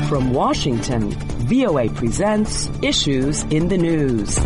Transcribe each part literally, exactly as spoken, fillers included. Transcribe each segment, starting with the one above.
From Washington, V O A presents Issues in the News.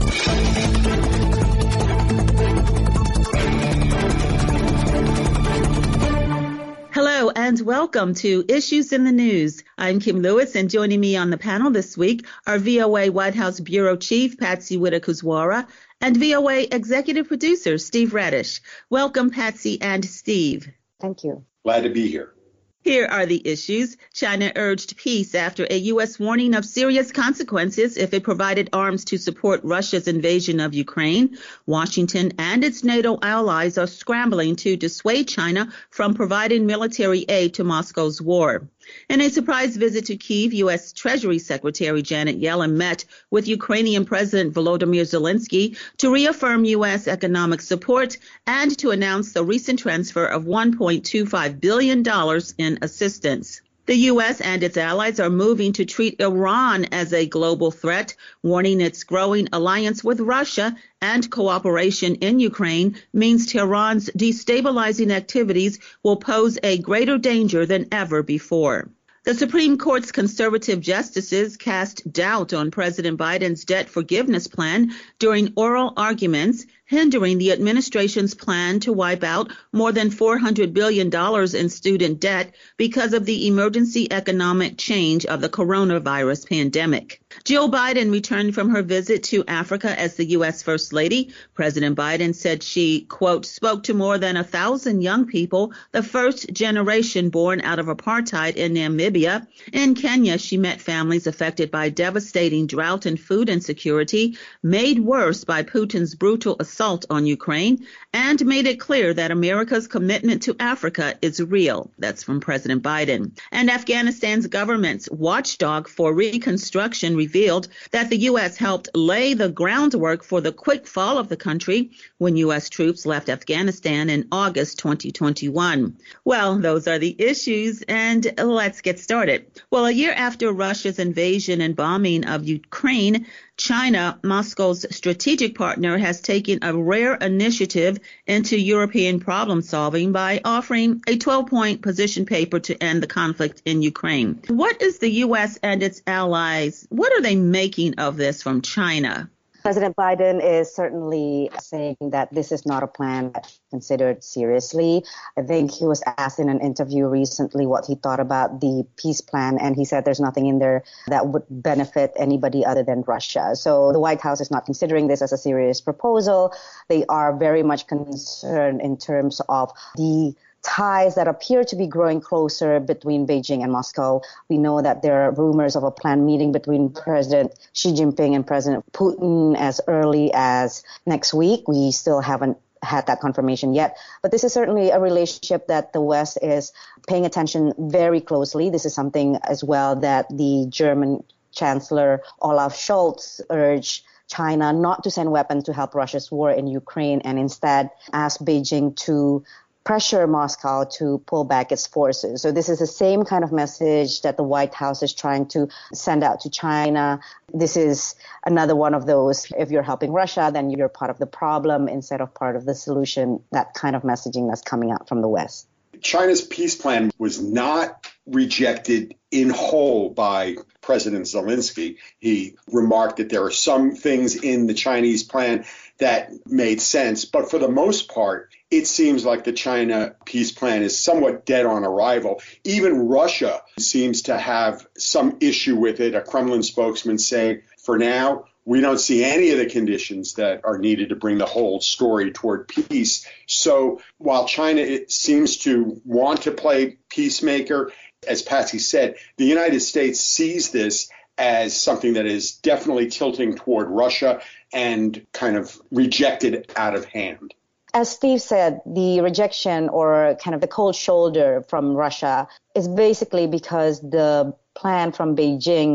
Hello and welcome to Issues in the News. I'm Kim Lewis, and joining me on the panel this week are V O A White House Bureau Chief Patsy Widakuswara and V O A Executive Producer Steve Radish. Welcome, Patsy and Steve. Thank you. Glad to be here. Here are the issues. China urged peace after a U S warning of serious consequences if it provided arms to support Russia's invasion of Ukraine. Washington and its NATO allies are scrambling to dissuade China from providing military aid to Moscow's war. In a surprise visit to Kyiv, U S Treasury Secretary Janet Yellen met with Ukrainian President Volodymyr Zelensky to reaffirm U S economic support and to announce the recent transfer of one point two five billion dollars in assistance. The U S and its allies are moving to treat Iran as a global threat, warning its growing alliance with Russia and cooperation in Ukraine means Tehran's destabilizing activities will pose a greater danger than ever before. The Supreme Court's conservative justices cast doubt on President Biden's debt forgiveness plan during oral arguments, hindering the administration's plan to wipe out more than four hundred billion dollars in student debt because of the emergency economic change of the coronavirus pandemic. Jill Biden returned from her visit to Africa as the U S First Lady. President Biden said she, quote, spoke to more than a thousand young people, the first generation born out of apartheid in Namibia. In Kenya, she met families affected by devastating drought and food insecurity, made worse by Putin's brutal assault on Ukraine, and made it clear that America's commitment to Africa is real. That's from President Biden. And Afghanistan's government's watchdog for reconstruction revealed that the U S helped lay the groundwork for the quick fall of the country when U S troops left Afghanistan in August twenty twenty-one. Well, those are the issues, and let's get started. Well, a year after Russia's invasion and bombing of Ukraine, China, Moscow's strategic partner, has taken a rare initiative into European problem solving by offering a twelve-point position paper to end the conflict in Ukraine. What is the U S and its allies, what are they making of this from China? President Biden is certainly saying that this is not a plan that's considered seriously. I think he was asked in an interview recently what he thought about the peace plan, and he said there's nothing in there that would benefit anybody other than Russia. So the White House is not considering this as a serious proposal. They are very much concerned in terms of the ties that appear to be growing closer between Beijing and Moscow. We know that there are rumors of a planned meeting between President Xi Jinping and President Putin as early as next week. We still haven't had that confirmation yet. But this is certainly a relationship that the West is paying attention very closely. This is something as well that the German Chancellor Olaf Scholz urged China not to send weapons to help Russia's war in Ukraine and instead ask Beijing to pressure Moscow to pull back its forces. So this is the same kind of message that the White House is trying to send out to China. This is another one of those, if you're helping Russia, then you're part of the problem instead of part of the solution, that kind of messaging that's coming out from the West. China's peace plan was not rejected in whole by President Zelensky. He remarked that there are some things in the Chinese plan that made sense, but for the most part, it seems like the China peace plan is somewhat dead on arrival. Even Russia seems to have some issue with it. A Kremlin spokesman saying, for now, we don't see any of the conditions that are needed to bring the whole story toward peace. So while China it seems to want to play peacemaker, as Patsy said, the United States sees this as something that is definitely tilting toward Russia and kind of rejected out of hand. As Steve said, the rejection or kind of the cold shoulder from Russia is basically because the plan from Beijing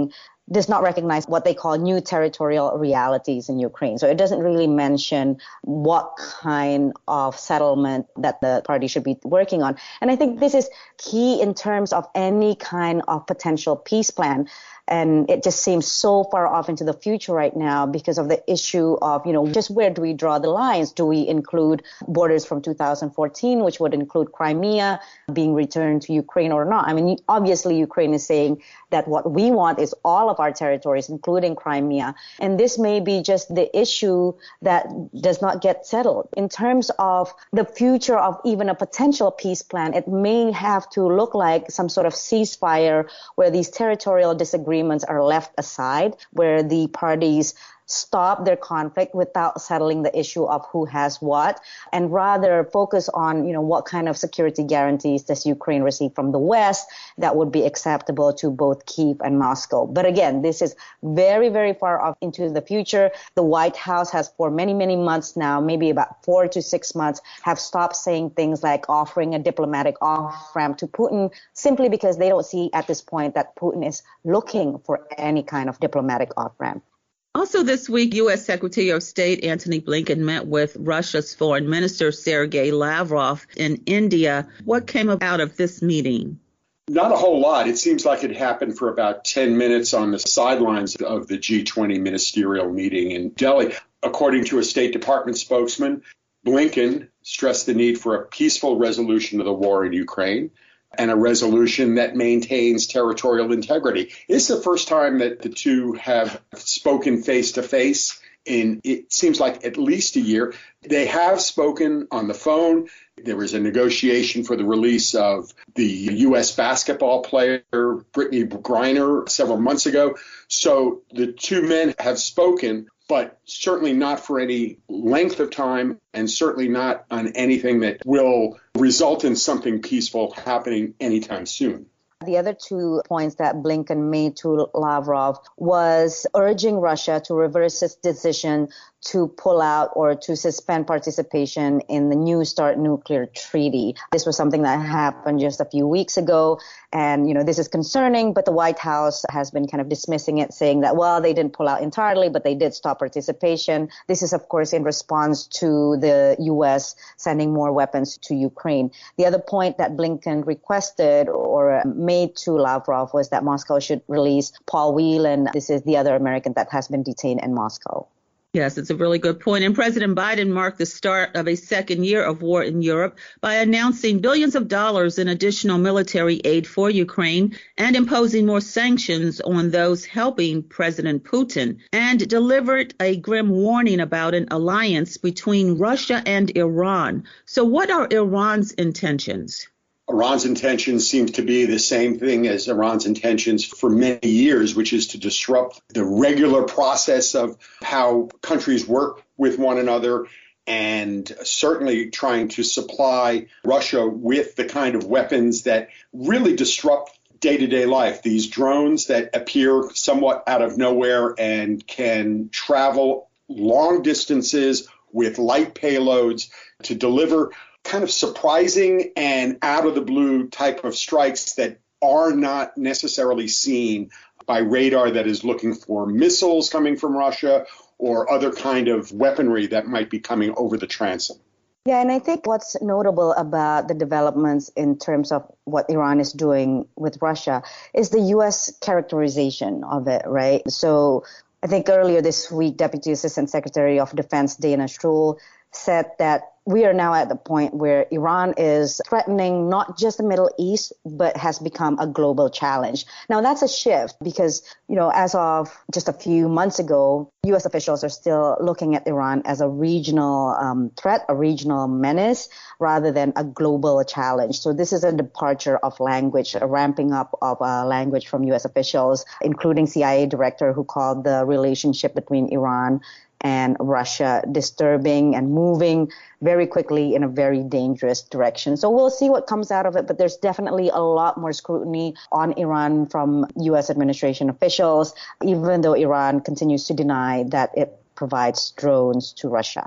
does not recognize what they call new territorial realities in Ukraine. So it doesn't really mention what kind of settlement that the party should be working on. And I think this is key in terms of any kind of potential peace plan. And it just seems so far off into the future right now because of the issue of, you know, just where do we draw the lines? Do we include borders from two thousand fourteen, which would include Crimea being returned to Ukraine or not? I mean, obviously, Ukraine is saying that what we want is all of our territories, including Crimea. And this may be just the issue that does not get settled. In terms of the future of even a potential peace plan, it may have to look like some sort of ceasefire where these territorial disagreements are left aside, where the parties stop their conflict without settling the issue of who has what, and rather focus on, you know, what kind of security guarantees does Ukraine receive from the West that would be acceptable to both Kyiv and Moscow. But again, this is very, very far off into the future. The White House has for many, many months now, maybe about four to six months, have stopped saying things like offering a diplomatic off-ramp to Putin simply because they don't see at this point that Putin is looking for any kind of diplomatic off-ramp. Also this week, U S. Secretary of State Antony Blinken met with Russia's Foreign Minister Sergei Lavrov in India. What came out of this meeting? Not a whole lot. It seems like it happened for about ten minutes on the sidelines of the G twenty ministerial meeting in Delhi. According to a State Department spokesman, Blinken stressed the need for a peaceful resolution of the war in Ukraine and a resolution that maintains territorial integrity. It's the first time that the two have spoken face to face in, it seems like, at least a year. They have spoken on the phone. There was a negotiation for the release of the U S basketball player, Brittany Griner, several months ago. So the two men have spoken, but certainly not for any length of time, and certainly not on anything that will result in something peaceful happening anytime soon. The other two points that Blinken made to Lavrov was urging Russia to reverse its decision to pull out or to suspend participation in the New START nuclear treaty. This was something that happened just a few weeks ago. And, you know, this is concerning, but the White House has been kind of dismissing it, saying that, well, they didn't pull out entirely, but they did stop participation. This is, of course, in response to the U S sending more weapons to Ukraine. The other point that Blinken requested or made to Lavrov was that Moscow should release Paul Whelan. This is the other American that has been detained in Moscow. Yes, it's a really good point. And President Biden marked the start of a second year of war in Europe by announcing billions of dollars in additional military aid for Ukraine and imposing more sanctions on those helping President Putin, and delivered a grim warning about an alliance between Russia and Iran. So what are Iran's intentions? Iran's intentions seems to be the same thing as Iran's intentions for many years, which is to disrupt the regular process of how countries work with one another, and certainly trying to supply Russia with the kind of weapons that really disrupt day-to-day life. These drones that appear somewhat out of nowhere and can travel long distances with light payloads to deliver kind of surprising and out of the blue type of strikes that are not necessarily seen by radar that is looking for missiles coming from Russia or other kind of weaponry that might be coming over the transom. Yeah, and I think what's notable about the developments in terms of what Iran is doing with Russia is the U S characterization of it, right? So I think earlier this week, Deputy Assistant Secretary of Defense Dana Stroul said that we are now at the point where Iran is threatening not just the Middle East, but has become a global challenge. Now, that's a shift because, you know, as of just a few months ago, U S officials are still looking at Iran as a regional um, threat, a regional menace, rather than a global challenge. So this is a departure of language, a ramping up of uh, language from U S officials, including C I A director who called the relationship between Iran and Russia disturbing and moving very quickly in a very dangerous direction. So we'll see what comes out of it, but there's definitely a lot more scrutiny on Iran from U S administration officials, even though Iran continues to deny that it provides drones to Russia.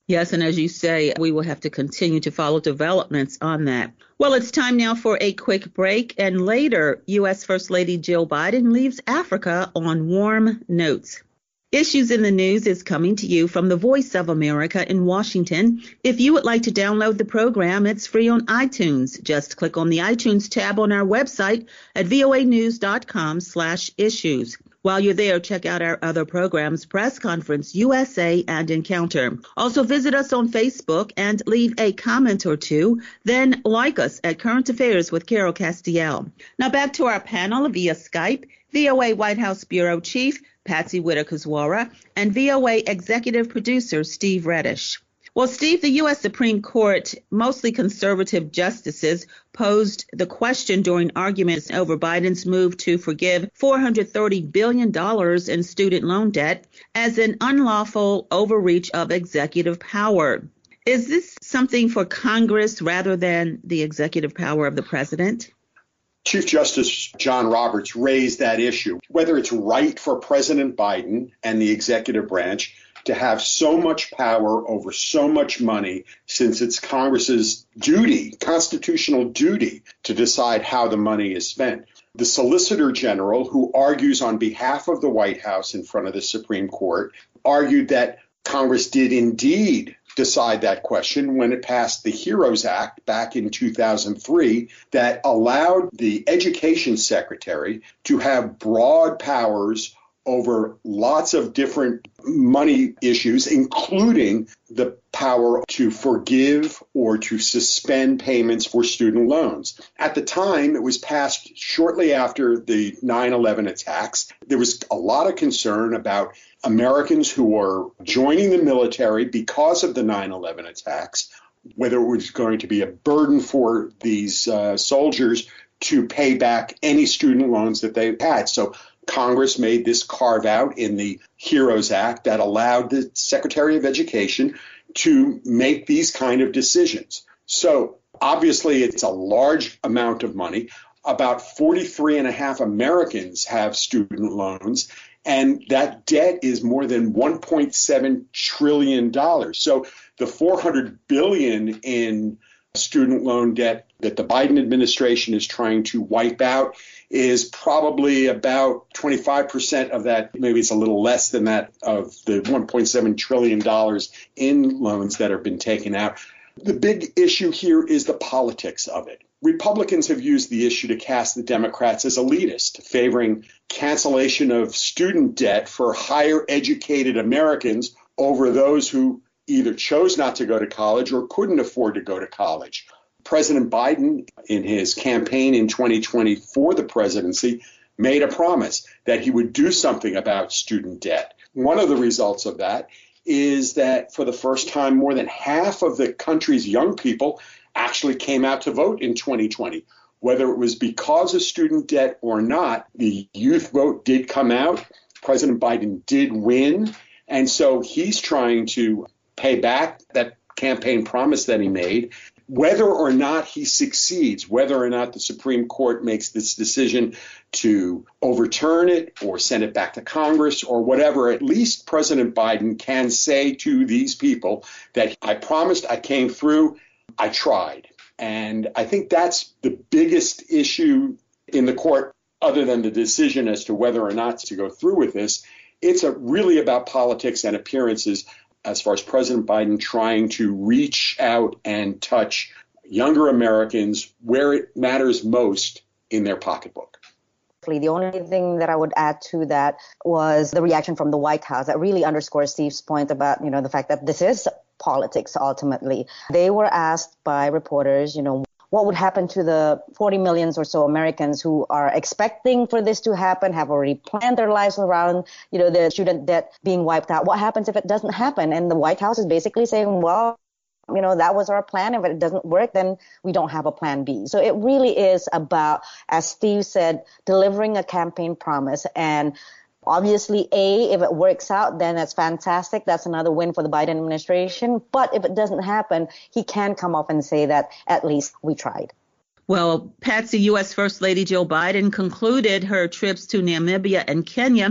Yes, and as you say, we will have to continue to follow developments on that. Well, it's time now for a quick break, and later, U S. First Lady Jill Biden leaves Africa on warm notes. Issues in the News is coming to you from the Voice of America in Washington. If you would like to download the program, it's free on iTunes. Just click on the iTunes tab on our website at voanews.com slash issues. While you're there, check out our other programs, Press Conference, U S A, and Encounter. Also visit us on Facebook and leave a comment or two. Then like us at Current Affairs with Carol Castiel. Now back to our panel via Skype, V O A White House Bureau Chief Patsy Widakuswara and V O A Executive Producer Steve Reddish. Well, Steve, the U S. Supreme Court, mostly conservative justices, posed the question during arguments over Biden's move to forgive four hundred thirty billion dollars in student loan debt as an unlawful overreach of executive power. Is this something for Congress rather than the executive power of the president? Chief Justice John Roberts raised that issue, whether it's right for President Biden and the executive branch to have so much power over so much money, since it's Congress's duty, constitutional duty, to decide how the money is spent. The Solicitor General, who argues on behalf of the White House in front of the Supreme Court, argued that Congress did indeed decide that question when it passed the HEROES Act back in two thousand three that allowed the Education Secretary to have broad powers over lots of different money issues, including the power to forgive or to suspend payments for student loans. At the time, it was passed shortly after the nine eleven attacks. There was a lot of concern about Americans who were joining the military because of the nine eleven attacks, whether it was going to be a burden for these uh, soldiers to pay back any student loans that they had. So Congress made this carve out in the HEROES Act that allowed the Secretary of Education to make these kind of decisions. So obviously, it's a large amount of money. About forty-three and a half Americans have student loans, and that debt is more than one point seven trillion dollars. So the four hundred billion dollars in student loan debt that the Biden administration is trying to wipe out is probably about twenty-five percent of that. Maybe it's a little less than that of the one point seven trillion dollars in loans that have been taken out. The big issue here is the politics of it. Republicans have used the issue to cast the Democrats as elitist, favoring cancellation of student debt for higher educated Americans over those who either chose not to go to college or couldn't afford to go to college. President Biden, in his campaign in twenty twenty for the presidency, made a promise that he would do something about student debt. One of the results of that is that for the first time, more than half of the country's young people actually came out to vote in twenty twenty. Whether it was because of student debt or not, the youth vote did come out. President Biden did win. And so he's trying to pay back that campaign promise that he made. Whether or not he succeeds, whether or not the Supreme Court makes this decision to overturn it or send it back to Congress or whatever, at least President Biden can say to these people that I promised, I came through, I tried. And I think that's the biggest issue in the court, other than the decision as to whether or not to go through with this. It's a, really about politics and appearances as far as President Biden trying to reach out and touch younger Americans where it matters most in their pocketbook. The only thing that I would add to that was the reaction from the White House that really underscores Steve's point about, you know, the fact that this is politics ultimately. They were asked by reporters, you know, what would happen to the forty million or so Americans who are expecting for this to happen, have already planned their lives around, you know, the student debt being wiped out? What happens if it doesn't happen? And the White House is basically saying, well, you know, that was our plan. If it doesn't work, then we don't have a plan B. So it really is about, as Steve said, delivering a campaign promise. And obviously, A, if it works out, then that's fantastic. That's another win for the Biden administration. But if it doesn't happen, he can come up and say that at least we tried. Well, Patsy, U S. First Lady Jill Biden concluded her trips to Namibia and Kenya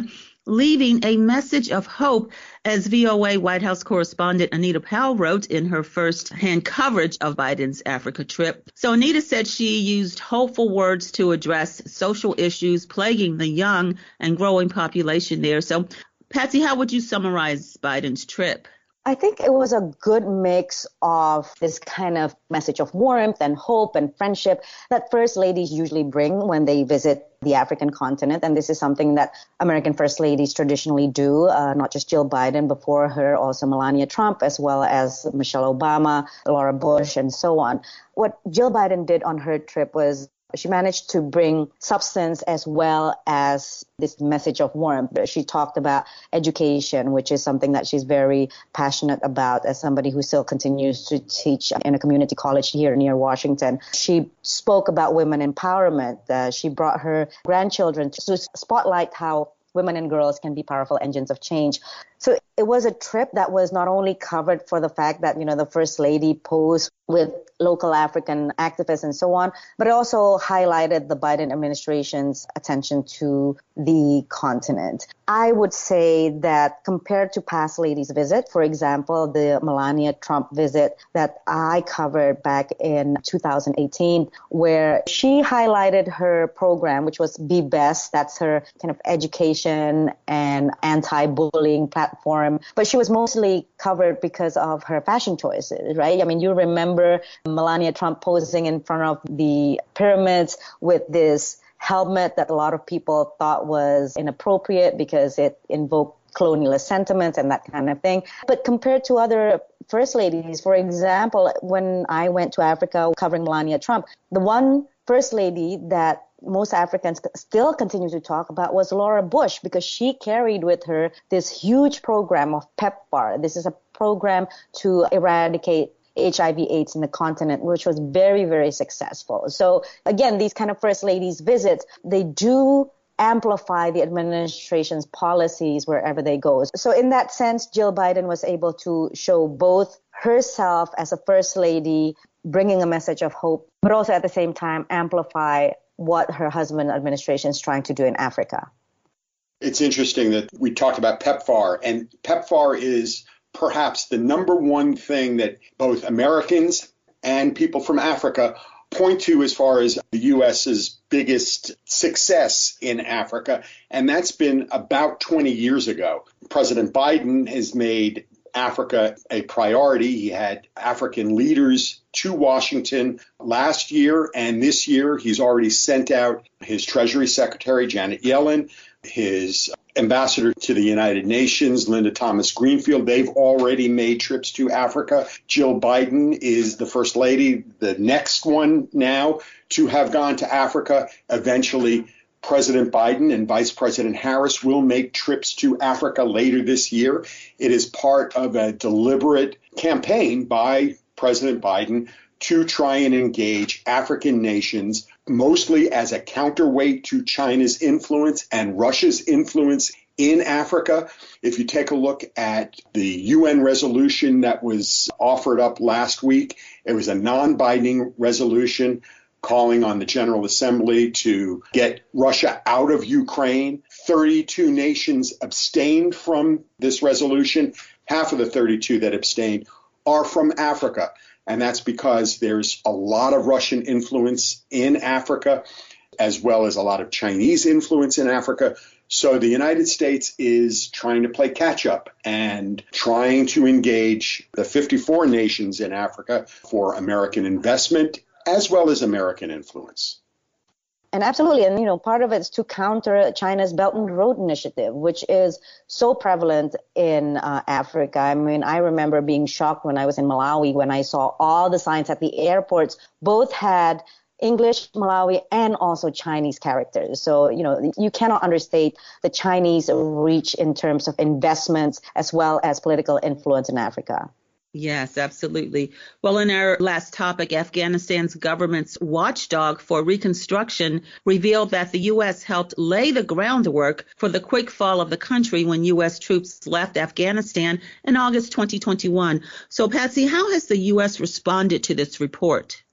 leaving a message of hope, as V O A White House correspondent Anita Powell wrote in her first-hand coverage of Biden's Africa trip. So Anita said she used hopeful words to address social issues plaguing the young and growing population there. So, Patsy, how would you summarize Biden's trip? I think it was a good mix of this kind of message of warmth and hope and friendship that first ladies usually bring when they visit the African continent. And this is something that American first ladies traditionally do, uh, not just Jill Biden, before her, also Melania Trump, as well as Michelle Obama, Laura Bush, and so on. What Jill Biden did on her trip was she managed to bring substance as well as this message of warmth. She talked about education, which is something that she's very passionate about as somebody who still continues to teach in a community college here near Washington. She spoke about women empowerment. Uh, she brought her grandchildren to spotlight how women and girls can be powerful engines of change. So it was a trip that was not only covered for the fact that, you know, the First Lady posed with local African activists and so on, but it also highlighted the Biden administration's attention to the continent. I would say that compared to past ladies' visit, for example, the Melania Trump visit that I covered back in two thousand eighteen, where she highlighted her program, which was Be Best. That's her kind of education and anti-bullying platform. But she was mostly covered because of her fashion choices, right? I mean, you remember Melania Trump posing in front of the pyramids with this helmet that a lot of people thought was inappropriate because it invoked colonialist sentiments and that kind of thing. But compared to other first ladies, for example, when I went to Africa covering Melania Trump, the one first lady that most Africans still continue to talk about was Laura Bush, because she carried with her this huge program of PEPFAR. This is a program to eradicate H I V AIDS in the continent, which was very, very successful. So again, these kind of first ladies visits, they do amplify the administration's policies wherever they go. So in that sense, Jill Biden was able to show both herself as a first lady, bringing a message of hope, but also at the same time amplify what her husband administration is trying to do in Africa. It's interesting that we talked about PEPFAR, and PEPFAR is perhaps the number one thing that both Americans and people from Africa point to as far as the U S's biggest success in Africa, and that's been about twenty years ago. President Biden has made Africa a priority. He had African leaders to Washington last year, and this year he's already sent out his Treasury Secretary, Janet Yellen, his ambassador to the United Nations, Linda Thomas Greenfield. They've already made trips to Africa. Jill Biden is the first lady, the next one now to have gone to Africa. Eventually, President Biden and Vice President Harris will make trips to Africa later this year. It is part of a deliberate campaign by President Biden to try and engage African nations, mostly as a counterweight to China's influence and Russia's influence in Africa. If you take a look at the U N resolution that was offered up last week, it was a non-binding resolution calling on the General Assembly to get Russia out of Ukraine. thirty-two nations abstained from this resolution. Half of the thirty-two that abstained are from Africa. And that's because there's a lot of Russian influence in Africa, as well as a lot of Chinese influence in Africa. So the United States is trying to play catch up and trying to engage the fifty-four nations in Africa for American investment as well as American influence. And absolutely. And, you know, part of it is to counter China's Belt and Road Initiative, which is so prevalent in uh, Africa. I mean, I remember being shocked when I was in Malawi when I saw all the signs at the airports both had English, Malawi, and also Chinese characters. So, you know, you cannot understate the Chinese reach in terms of investments as well as political influence in Africa. Yes, absolutely. Well, in our last topic, Afghanistan's government's watchdog for reconstruction revealed that the U S helped lay the groundwork for the quick fall of the country when U S troops left Afghanistan in August twenty twenty-one. So, Patsy, how has the U S responded to this report?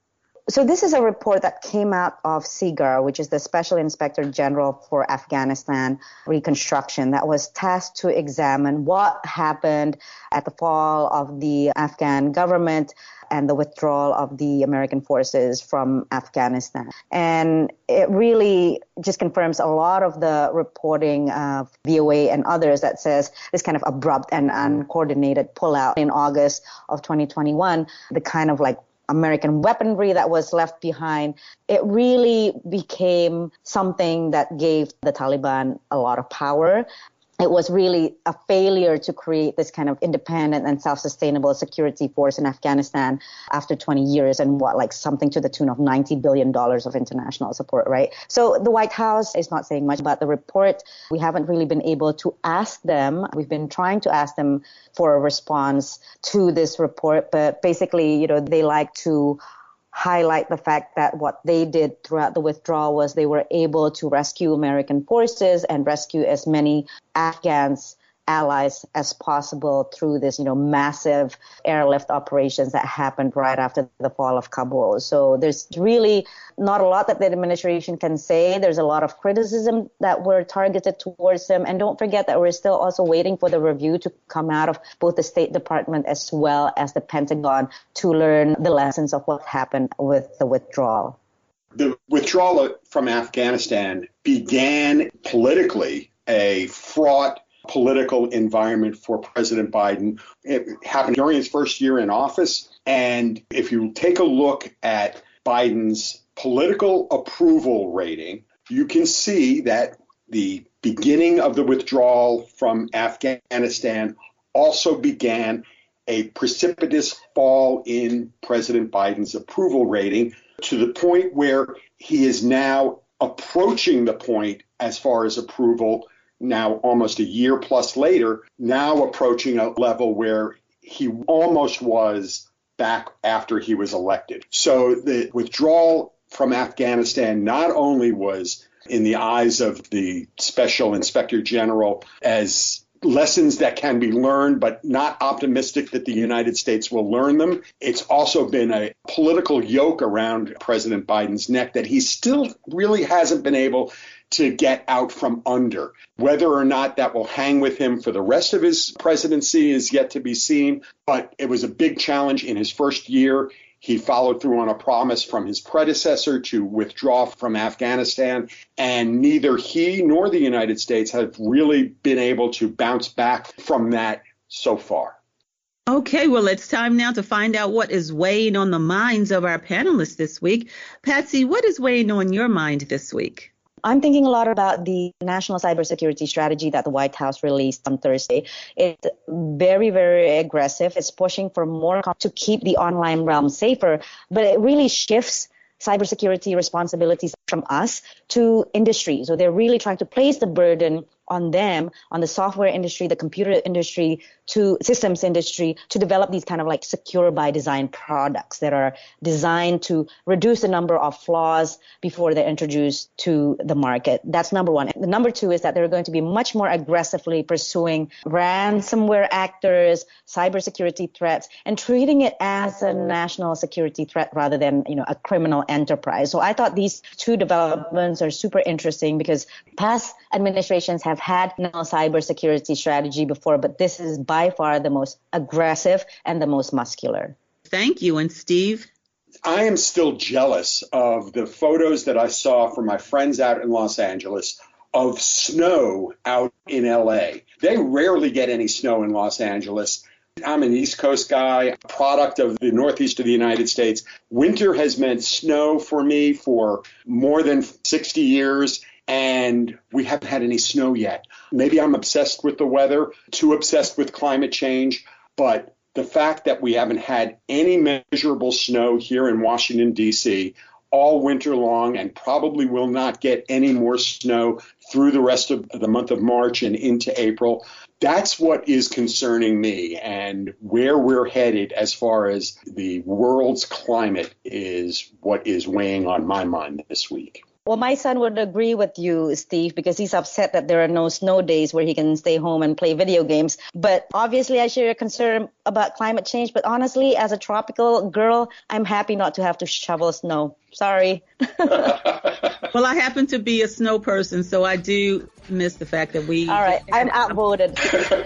So this is a report that came out of SIGAR, which is the Special Inspector General for Afghanistan Reconstruction, that was tasked to examine what happened at the fall of the Afghan government and the withdrawal of the American forces from Afghanistan. And it really just confirms a lot of the reporting of V O A and others that says this kind of abrupt and uncoordinated pullout in August of twenty twenty-one, the kind of like American weaponry that was left behind, it really became something that gave the Taliban a lot of power. It was really a failure to create this kind of independent and self-sustainable security force in Afghanistan after twenty years and what, like something to the tune of ninety billion dollars of international support, right? So the White House is not saying much about the report. We haven't really been able to ask them. We've been trying to ask them for a response to this report, but basically, you know, they like to highlight the fact that what they did throughout the withdrawal was they were able to rescue American forces and rescue as many Afghans allies as possible through this, you know, massive airlift operations that happened right after the fall of Kabul. So there's really not a lot that the administration can say. There's a lot of criticism that were targeted towards them. And don't forget that we're still also waiting for the review to come out of both the State Department as well as the Pentagon to learn the lessons of what happened with the withdrawal. The withdrawal from Afghanistan began politically a fraught political environment for President Biden. It happened during his first year in office. And if you take a look at Biden's political approval rating, you can see that the beginning of the withdrawal from Afghanistan also began a precipitous fall in President Biden's approval rating to the point where he is now approaching the point as far as approval now almost a year plus later, now approaching a level where he almost was back after he was elected. So the withdrawal from Afghanistan not only was, in the eyes of the Special Inspector General, as lessons that can be learned, but not optimistic that the United States will learn them. It's also been a political yoke around President Biden's neck that he still really hasn't been able to get out from under. Whether or not that will hang with him for the rest of his presidency is yet to be seen, but it was a big challenge in his first year. He followed through on a promise from his predecessor to withdraw from Afghanistan, and neither he nor the United States have really been able to bounce back from that so far. Okay, well, it's time now to find out what is weighing on the minds of our panelists this week. Patsy, what is weighing on your mind this week? I'm thinking a lot about the national cybersecurity strategy that the White House released on Thursday. It's very, very aggressive. It's pushing for more to keep the online realm safer, but it really shifts cybersecurity responsibilities from us to industry. So they're really trying to place the burden on them, on the software industry, the computer industry, to systems industry, to develop these kind of like secure by design products that are designed to reduce the number of flaws before they're introduced to the market. That's number one. And the number two is that they're going to be much more aggressively pursuing ransomware actors, cybersecurity threats, and treating it as a national security threat rather than, you know, a criminal enterprise. So I thought these two developments are super interesting because past administrations have had no cybersecurity strategy before, but this is by far the most aggressive and the most muscular. Thank you. And Steve? I am still jealous of the photos that I saw from my friends out in Los Angeles of snow out in L A. They rarely get any snow in Los Angeles. I'm an East Coast guy, a product of the Northeast of the United States. Winter has meant snow for me for more than sixty years. And we haven't had any snow yet. Maybe I'm obsessed with the weather, too obsessed with climate change. But the fact that we haven't had any measurable snow here in Washington, D C all winter long and probably will not get any more snow through the rest of the month of March and into April. That's what is concerning me, and where we're headed as far as the world's climate is what is weighing on my mind this week. Well, my son would agree with you, Steve, because he's upset that there are no snow days where he can stay home and play video games. But obviously, I share a concern about climate change. But honestly, as a tropical girl, I'm happy not to have to shovel snow. Sorry. Well, I happen to be a snow person, so I do miss the fact that we... All right, I'm outvoted.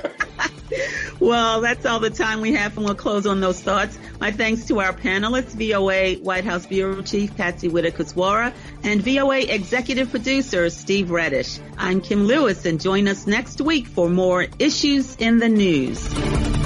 Well, that's all the time we have, and we'll close on those thoughts. My thanks to our panelists, V O A White House Bureau Chief Patsy Widakuswara and V O A Executive Producer Steve Reddish. I'm Kim Lewis, and join us next week for more Issues in the News.